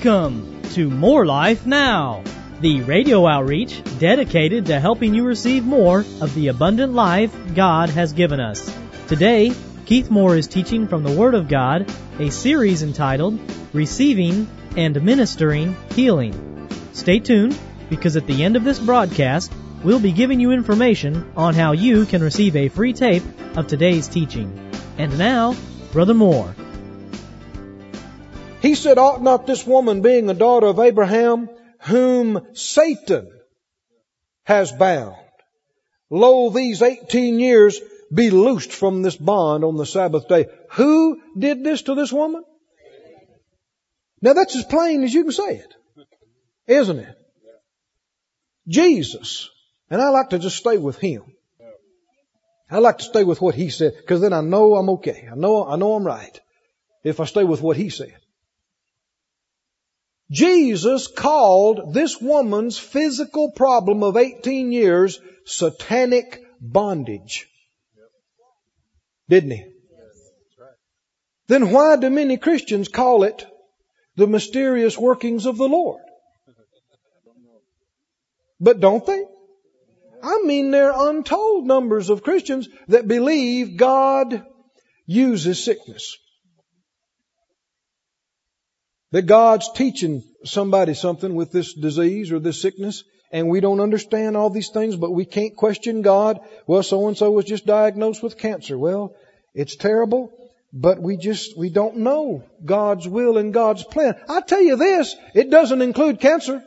Welcome to More Life Now, the radio outreach dedicated to helping you receive more of the abundant life God has given us. Today, Keith Moore is teaching from the Word of God, a series entitled Receiving and Ministering Healing. Stay tuned, because at the end of this broadcast, we'll be giving you information on how you can receive a free tape of today's teaching. And now, Brother Moore. He said, ought not this woman, being a daughter of Abraham, whom Satan has bound, lo, these 18 years be loosed from this bond on the Sabbath day. Who did this to this woman? Now that's as plain as you can say it, isn't it? Jesus. And I like to just stay with Him. I like to stay with what He said, because then I know I'm okay. I know I'm right if I stay with what He said. Jesus called this woman's physical problem of 18 years satanic bondage. Didn't He? Then why do many Christians call it the mysterious workings of the Lord? But don't they? I mean, there are untold numbers of Christians that believe God uses sickness. That God's teaching somebody something with this disease or this sickness, and we don't understand all these things, but we can't question God. Well, so-and-so was just diagnosed with cancer. Well, it's terrible, but we don't know God's will and God's plan. I tell you this, it doesn't include cancer.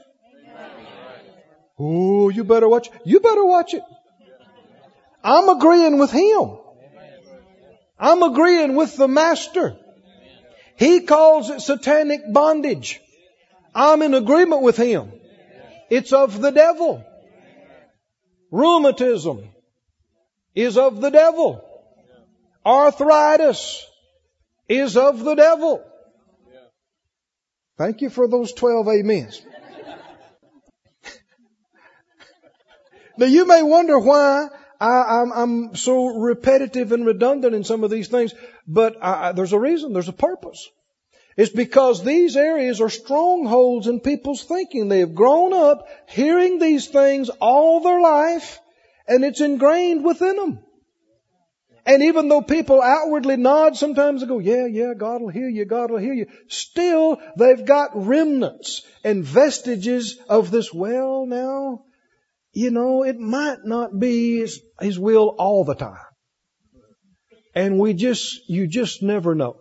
Oh, you better watch it. I'm agreeing with Him. I'm agreeing with the Master. He calls it satanic bondage. I'm in agreement with Him. It's of the devil. Rheumatism is of the devil. Arthritis is of the devil. Thank you for those 12 amens. Now you may wonder why I'm so repetitive and redundant in some of these things, but there's a reason, there's a purpose. It's because these areas are strongholds in people's thinking. They have grown up hearing these things all their life, and it's ingrained within them. And even though people outwardly nod sometimes and go, yeah, God will heal you, God will heal you, still they've got remnants and vestiges of this, well now, it might not be His will all the time. And you just never know.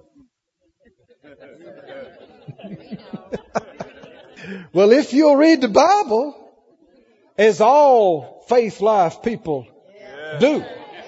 Well, if you'll read the Bible, as all faith life people do,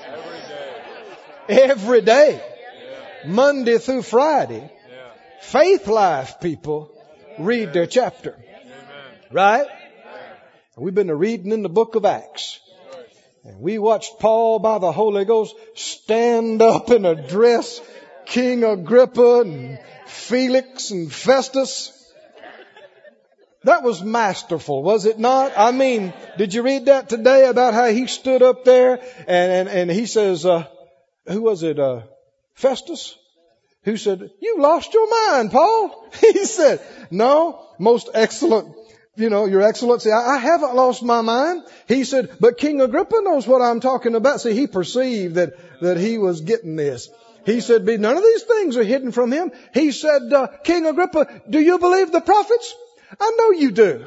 every day, Monday through Friday, faith life people read their chapter. Right? We've been reading in the book of Acts. And we watched Paul by the Holy Ghost stand up and address King Agrippa and Felix and Festus. That was masterful, was it not? I mean, did you read that today about how he stood up there and he says, who was it? Festus? Who said, you lost your mind, Paul? He said, no, most excellent. Your Excellency, I haven't lost my mind. He said, but King Agrippa knows what I'm talking about. See, he perceived that he was getting this. He said, none of these things are hidden from him. He said, King Agrippa, do you believe the prophets? I know you do.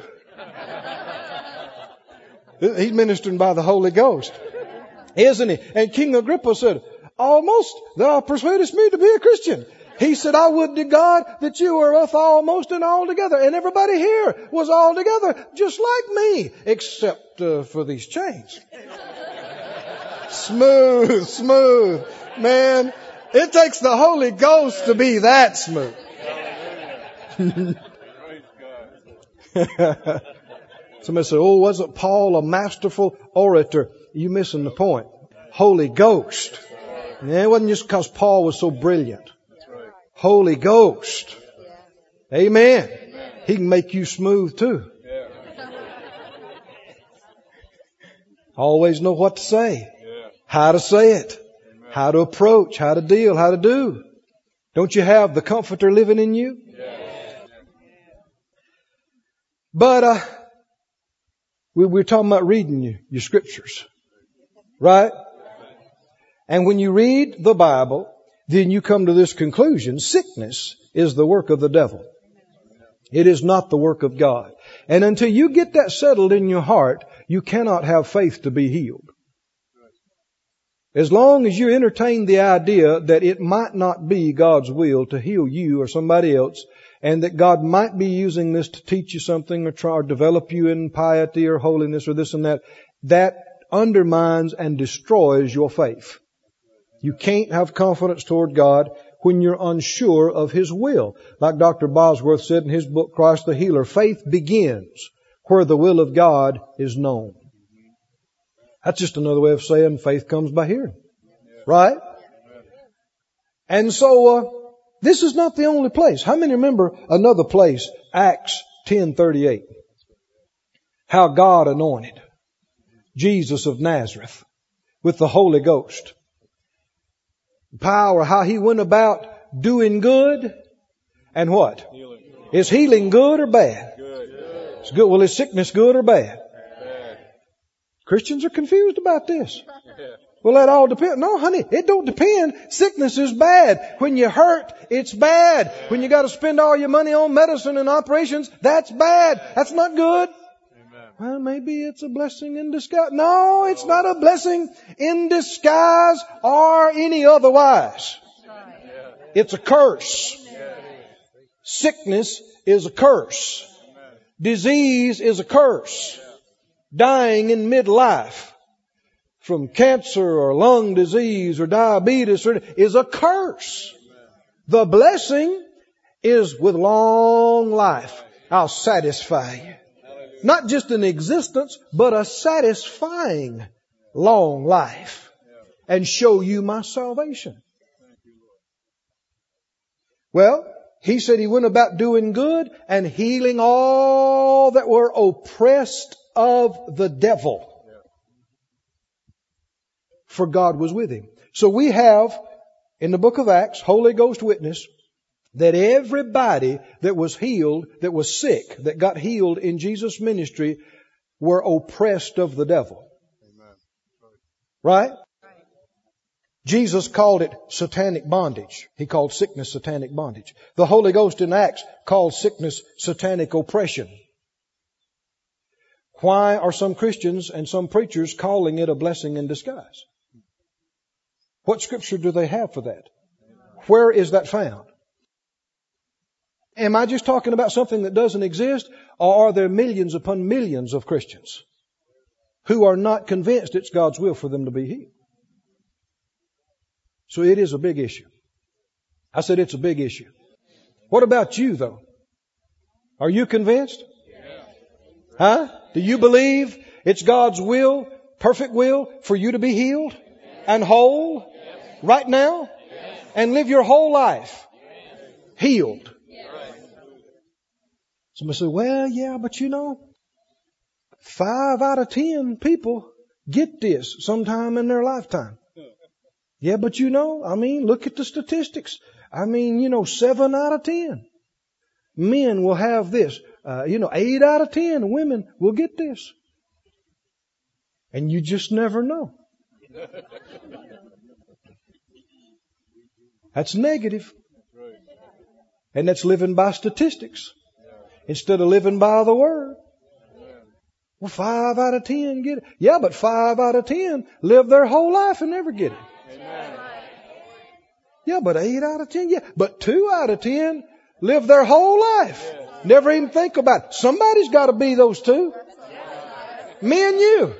He's ministering by the Holy Ghost, isn't he? And King Agrippa said, almost thou persuadest me to be a Christian. He said, I would to God that you were with almost and all together. And everybody here was all together, just like me, except for these chains. Smooth. Man, it takes the Holy Ghost to be that smooth. Somebody said, wasn't Paul a masterful orator? You missing the point. Holy Ghost. Yeah, it wasn't just because Paul was so brilliant. Holy Ghost. Amen. He can make you smooth too. Always know what to say. How to say it. How to approach. How to deal. How to do. Don't you have the Comforter living in you? But we're talking about reading your scriptures. Right? And when you read the Bible, then you come to this conclusion: sickness is the work of the devil. It is not the work of God. And until you get that settled in your heart, you cannot have faith to be healed. As long as you entertain the idea that it might not be God's will to heal you or somebody else, and that God might be using this to teach you something or try or develop you in piety or holiness or this and that, that undermines and destroys your faith. You can't have confidence toward God when you're unsure of His will. Like Dr. Bosworth said in his book, Christ the Healer, faith begins where the will of God is known. That's just another way of saying faith comes by hearing. Right? And so, this is not the only place. How many remember another place, Acts 10:38? How God anointed Jesus of Nazareth with the Holy Ghost. Power, how He went about doing good and what? Healing. Is healing good or bad? Good. It's good. Well, is sickness good or bad? Bad. Christians are confused about this. Well, that all depends. No, honey, it don't depend. Sickness is bad. When you hurt, it's bad. When you got to spend all your money on medicine and operations, that's bad. That's not good. Well, maybe it's a blessing in disguise. No, it's not a blessing in disguise or any otherwise. It's a curse. Sickness is a curse. Disease is a curse. Dying in midlife from cancer or lung disease or diabetes is a curse. The blessing is with long life. I'll satisfy you. Not just an existence, but a satisfying long life. And show you my salvation. Well, He said He went about doing good and healing all that were oppressed of the devil. For God was with Him. So we have, in the book of Acts, Holy Ghost witness, that everybody that was healed, that was sick, that got healed in Jesus' ministry were oppressed of the devil. Right? Jesus called it satanic bondage. He called sickness satanic bondage. The Holy Ghost in Acts called sickness satanic oppression. Why are some Christians and some preachers calling it a blessing in disguise? What scripture do they have for that? Where is that found? Am I just talking about something that doesn't exist? Or are there millions upon millions of Christians who are not convinced it's God's will for them to be healed? So it is a big issue. I said it's a big issue. What about you, though? Are you convinced? Huh? Do you believe it's God's will, perfect will, for you to be healed and whole right now and live your whole life healed? Somebody say, well, yeah, but 5 out of 10 people get this sometime in their lifetime. Yeah, but look at the statistics. 7 out of 10 men will have this. 8 out of 10 women will get this. And you just never know. That's negative. And that's living by statistics instead of living by the Word. Well, 5 out of 10 get it. Yeah, but 5 out of 10 live their whole life and never get it. Yeah, but 8 out of 10. Yeah, but 2 out of 10 live their whole life. Never even think about it. Somebody's got to be those 2. Me and you.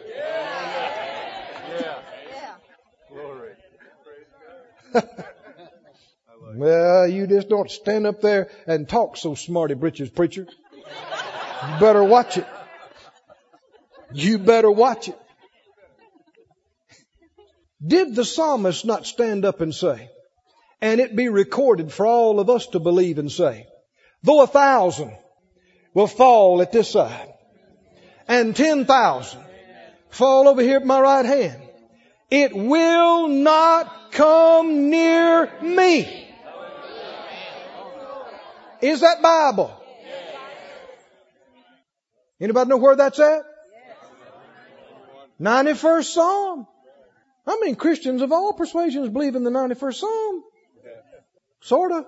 Well, you just don't stand up there and talk so smarty britches, preacher. You better watch it. You better watch it. Did the psalmist not stand up and say, and it be recorded for all of us to believe and say, though 1,000 will fall at this side and 10,000 fall over here at my right hand, it will not come near me. Is that Bible? Anybody know where that's at? 91st Psalm. I mean, Christians of all persuasions believe in the 91st Psalm. Sorta.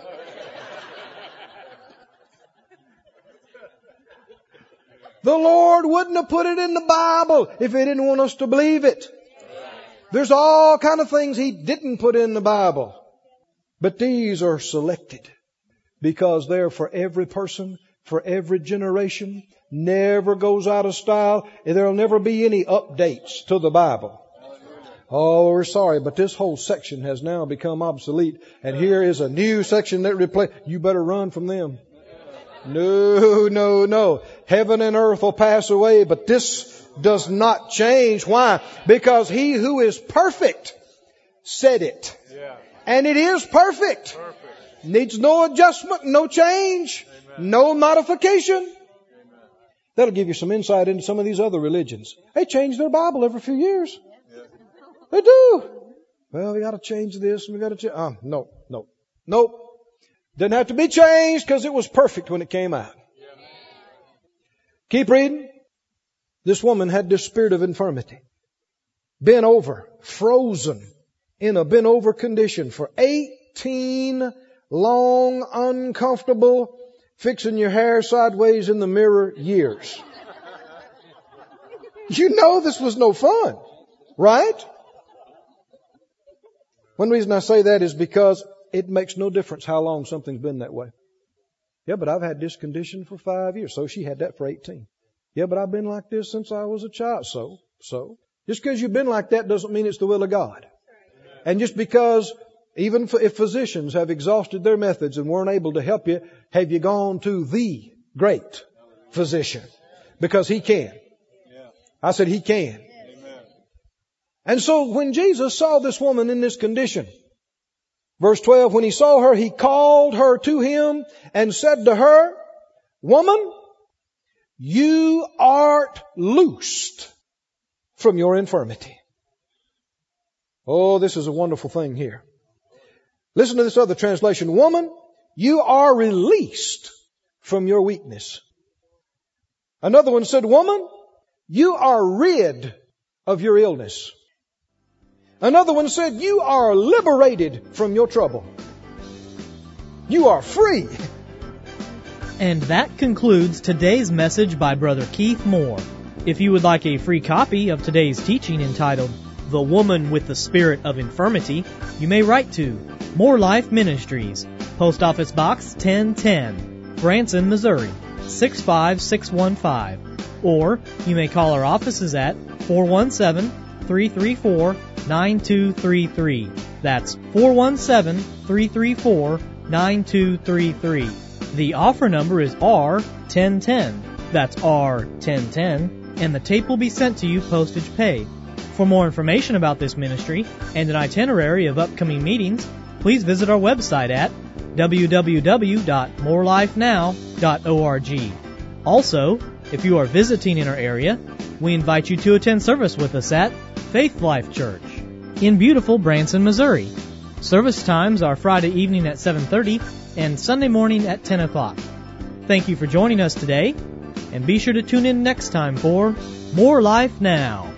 The Lord wouldn't have put it in the Bible if He didn't want us to believe it. There's all kind of things He didn't put in the Bible. But these are selected because they're for every person, for every generation, never goes out of style. There'll never be any updates to the Bible. Oh, we're sorry, but this whole section has now become obsolete. And here is a new section that replaces. You better run from them. No. Heaven and earth will pass away, but this does not change. Why? Because He who is perfect said it. And it is perfect. Needs no adjustment, no change, no modification. That'll give you some insight into some of these other religions. They change their Bible every few years. They do. Well, we got to change this and we got to change. Nope. Didn't have to be changed because it was perfect when it came out. Keep reading. This woman had this spirit of infirmity. Bent over, frozen in a bent over condition for 18 long, uncomfortable, fixing your hair sideways in the mirror years. You know this was no fun, right? One reason I say that is because it makes no difference how long something's been that way. Yeah, but I've had this condition for 5 years. So she had that for 18. Yeah, but I've been like this since I was a child. So. Just because you've been like that doesn't mean it's the will of God. And just because even if physicians have exhausted their methods and weren't able to help you, have you gone to the great physician? Because He can. I said He can. And so when Jesus saw this woman in this condition, verse 12, when He saw her, He called her to Him and said to her, "Woman, you art loosed from your infirmity." Oh, this is a wonderful thing here. Listen to this other translation. "Woman, you are released from your weakness." Another one said, "Woman, you are rid of your illness." Another one said, "You are liberated from your trouble. You are free." And that concludes today's message by Brother Keith Moore. If you would like a free copy of today's teaching entitled The Woman with the Spirit of Infirmity, you may write to More Life Ministries, Post Office Box 1010, Branson, Missouri 65615. Or you may call our offices at 417-334-9233. That's 417-334-9233. The offer number is R1010. That's R1010. And the tape will be sent to you postage paid. For more information about this ministry and an itinerary of upcoming meetings, please visit our website at www.morelifenow.org. Also, if you are visiting in our area, we invite you to attend service with us at Faith Life Church in beautiful Branson, Missouri. Service times are Friday evening at 7:30 and Sunday morning at 10 o'clock. Thank you for joining us today, and be sure to tune in next time for More Life Now.